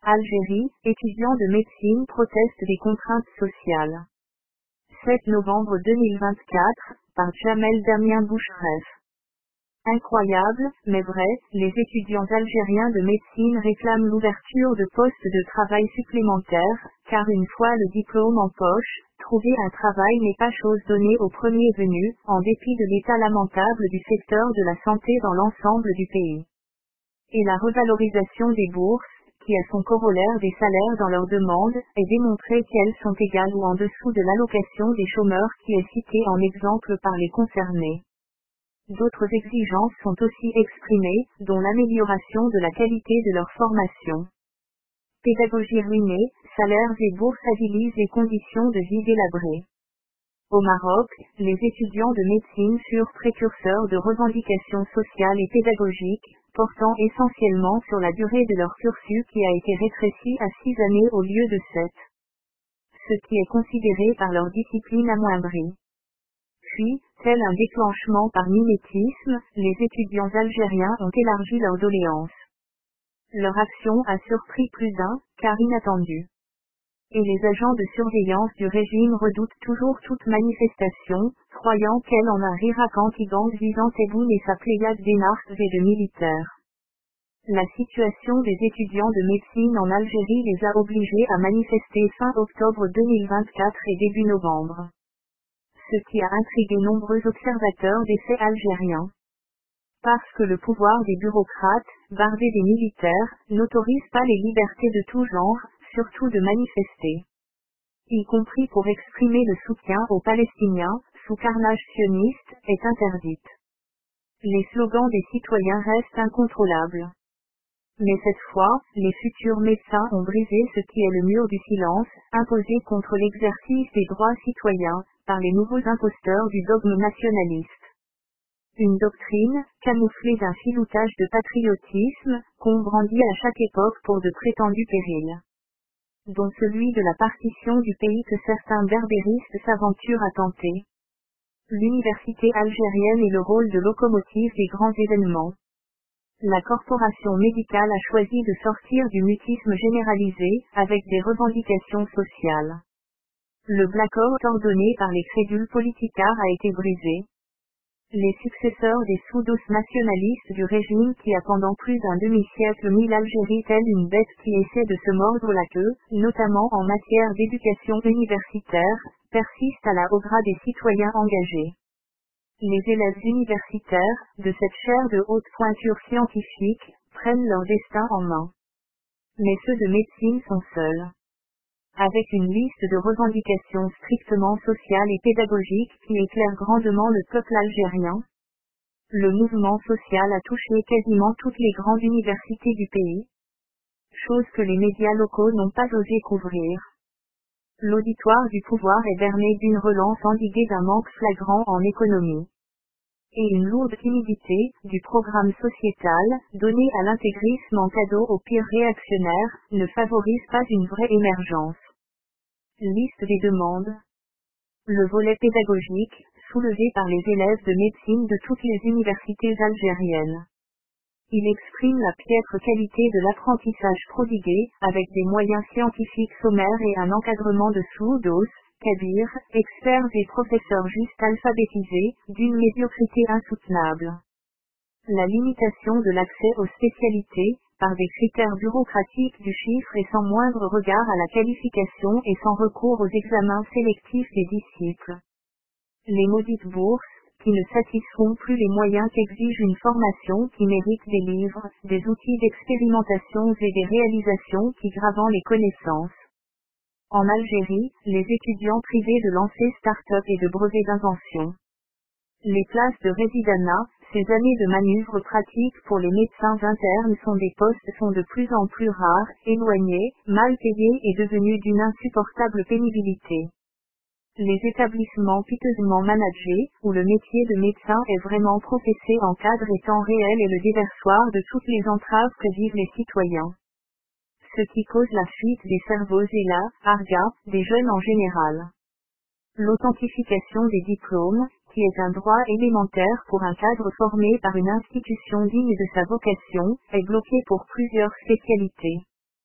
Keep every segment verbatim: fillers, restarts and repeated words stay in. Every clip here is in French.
Algérie, étudiants de médecine protestent des contraintes sociales. sept novembre deux mille vingt-quatre, par Jamel Damien Bouchref. Incroyable, mais vrai, les étudiants algériens de médecine réclament l'ouverture de postes de travail supplémentaires, car une fois le diplôme en poche, trouver un travail n'est pas chose donnée au premier venu, en dépit de l'état lamentable du secteur de la santé dans l'ensemble du pays. Et la revalorisation des bourses, qui a son corollaire des salaires dans leurs demandes, est démontrée qu'elles sont égales ou en dessous de l'allocation des chômeurs qui est citée en exemple par les concernés. D'autres exigences sont aussi exprimées, dont l'amélioration de la qualité de leur formation. Pédagogie ruinée, salaires et bourses agilisent les conditions de vie délabrées. Au Maroc, les étudiants de médecine furent précurseurs de revendications sociales et pédagogiques, portant essentiellement sur la durée de leur cursus qui a été rétrécie à six années au lieu de sept. Ce qui est considéré par leur discipline amoindrie. Puis, tel un déclenchement par mimétisme, les étudiants algériens ont élargi leurs doléances. Leur action a surpris plus d'un, car inattendue. Et les agents de surveillance du régime redoutent toujours toute manifestation, croyant qu'elle en a riraquant gang visant Tebboune et sa pléiade d'énarques et de militaires. La situation des étudiants de médecine en Algérie les a obligés à manifester fin octobre deux mille vingt-quatre et début novembre. Ce qui a intrigué nombreux observateurs des faits algériens. Parce que le pouvoir des bureaucrates, bardés des militaires, n'autorise pas les libertés de tout genre, surtout de manifester. Y compris pour exprimer le soutien aux Palestiniens, sous carnage sioniste, est interdite. Les slogans des citoyens restent incontrôlables. Mais cette fois, les futurs médecins ont brisé ce qui est le mur du silence, imposé contre l'exercice des droits citoyens, par les nouveaux imposteurs du dogme nationaliste. Une doctrine, camouflée d'un filoutage de patriotisme, qu'on brandit à chaque époque pour de prétendus périls. Dont celui de la partition du pays que certains berbéristes s'aventurent à tenter. L'université algérienne est le rôle de locomotive des grands événements. La corporation médicale a choisi de sortir du mutisme généralisé, avec des revendications sociales. Le blackout ordonné par les crédules politicards a été brisé. Les successeurs des soudos nationalistes du régime qui a pendant plus d'un demi-siècle mis l'Algérie telle une bête qui essaie de se mordre la queue, notamment en matière d'éducation universitaire, persistent à la hauteur des citoyens engagés. Les élèves universitaires, de cette chaire de haute pointure scientifique, prennent leur destin en main. Mais ceux de médecine sont seuls. Avec une liste de revendications strictement sociales et pédagogiques qui éclaire grandement le peuple algérien. Le mouvement social a touché quasiment toutes les grandes universités du pays. Chose que les médias locaux n'ont pas osé couvrir. L'auditoire du pouvoir est berné d'une relance endiguée d'un manque flagrant en économie. Et une lourde timidité, du programme sociétal, donné à l'intégrisme en cadeau aux pires réactionnaires, ne favorise pas une vraie émergence. Liste des demandes. Le volet pédagogique, soulevé par les élèves de médecine de toutes les universités algériennes. Il exprime la piètre qualité de l'apprentissage prodigué, avec des moyens scientifiques sommaires et un encadrement de soudos, kabirs, experts et professeurs juste alphabétisés, d'une médiocrité insoutenable. La limitation de l'accès aux spécialités, par des critères bureaucratiques du chiffre et sans moindre regard à la qualification et sans recours aux examens sélectifs des disciples. Les maudites bourses, qui ne satisfont plus les moyens qu'exige une formation qui mérite des livres, des outils d'expérimentation et des réalisations qui gravent les connaissances. En Algérie, les étudiants privés de lancer start-up et de brevets d'invention. Les places de résidanat, ces années de manœuvres pratiques pour les médecins internes sont des postes sont de plus en plus rares, éloignés, mal payés et devenus d'une insupportable pénibilité. Les établissements piteusement managés, où le métier de médecin est vraiment professé en cadre et temps réel est le déversoir de toutes les entraves que vivent les citoyens. Ce qui cause la fuite des cerveaux et la arga des jeunes en général. L'authentification des diplômes, qui est un droit élémentaire pour un cadre formé par une institution digne de sa vocation, est bloquée pour plusieurs spécialités.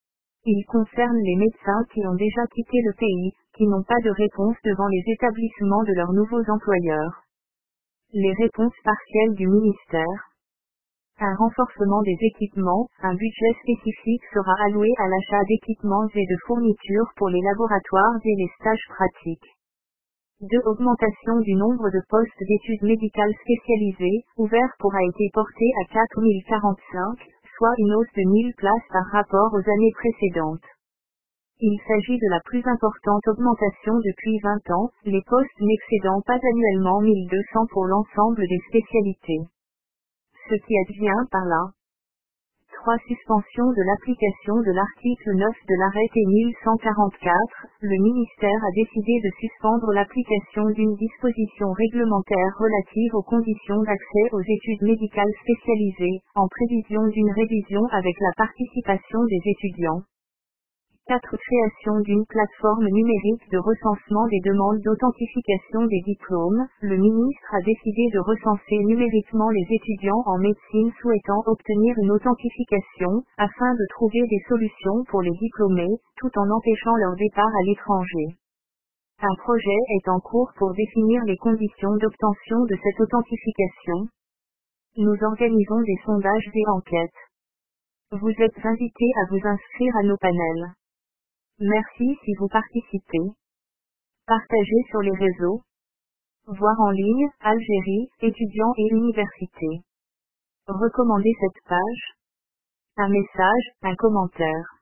Il concerne les médecins qui ont déjà quitté le pays, qui n'ont pas de réponse devant les établissements de leurs nouveaux employeurs. Les réponses partielles du ministère. Un renforcement des équipements, un budget spécifique sera alloué à l'achat d'équipements et de fournitures pour les laboratoires et les stages pratiques. deux Augmentation du nombre de postes d'études médicales spécialisées, ouverts pour a été porté à quatre mille quarante-cinq, soit une hausse de mille places par rapport aux années précédentes. Il s'agit de la plus importante augmentation depuis vingt ans, les postes n'excédant pas annuellement mille deux cents pour l'ensemble des spécialités. Ce qui advient par là. trois Suspension de l'application de l'article neuf de l'arrêté mille cent quarante-quatre, le ministère a décidé de suspendre l'application d'une disposition réglementaire relative aux conditions d'accès aux études médicales spécialisées, en prévision d'une révision avec la participation des étudiants. quatre Création d'une plateforme numérique de recensement des demandes d'authentification des diplômes. Le ministre a décidé de recenser numériquement les étudiants en médecine souhaitant obtenir une authentification, afin de trouver des solutions pour les diplômés, tout en empêchant leur départ à l'étranger. Un projet est en cours pour définir les conditions d'obtention de cette authentification. Nous organisons des sondages et enquêtes. Vous êtes invités à vous inscrire à nos panels. Merci si vous participez. Partagez sur les réseaux. Voir en ligne, Algérie, étudiants et universités. Recommandez cette page. Un message, un commentaire.